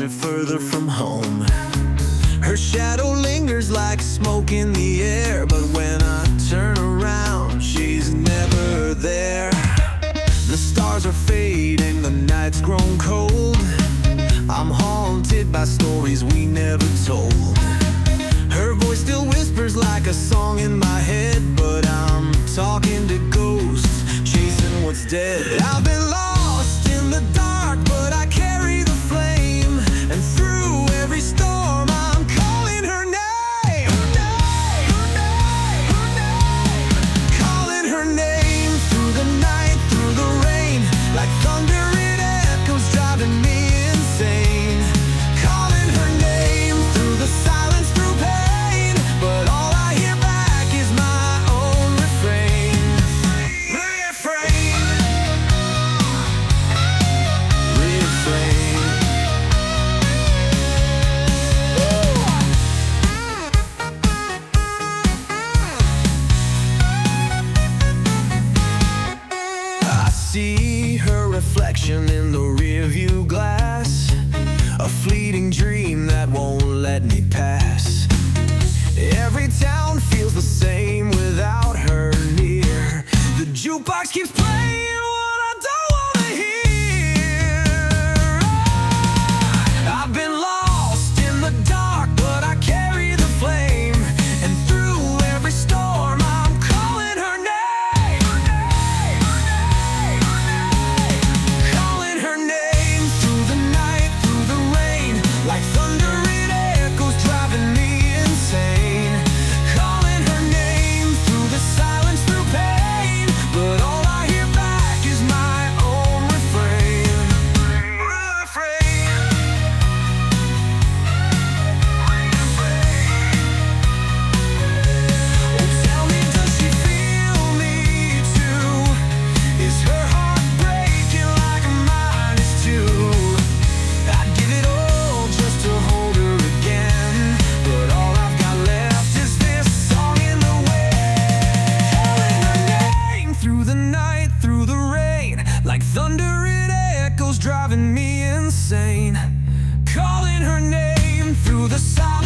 me further from home. Her shadow lingers like smoke in the air, but when I turn around, she's never there. The stars are fading, the night's grown cold. I'm haunted by stories we never told. Her voice still whispers like a song in my head, but I'm talking to ghosts, chasing what's dead. I've been lost in the dark, but I carry the flame, and through every storm I'm calling her name. Calling her name through the night, through the rain, like thunder it echoes, driving me insane. Calling her name through the silence, through pain, but all I hear back is my own refrain. Refrain. I see her reflection in the rearview glass, a fleeting dream that won't let me pass. Every town feels the same without her near. The jukebox keeps playing what I don't wanna hear. I've been lost in the dark, but I carry the flame, and through every storm I'm calling her name. Calling her name through the night, through the rain, like thunder it echoes, driving me insane. Calling her name through the silence, through pain, but all I hear back is my own refrain. Refrain. Oh, tell me, does she feel me too? Is her heart breaking like mine is too? I'd give it all just to hold her again, but all I've got left is this song in the wind. Calling her name through the night, through the rain, like thunder it echoes, driving me insane. Calling her name through the silence.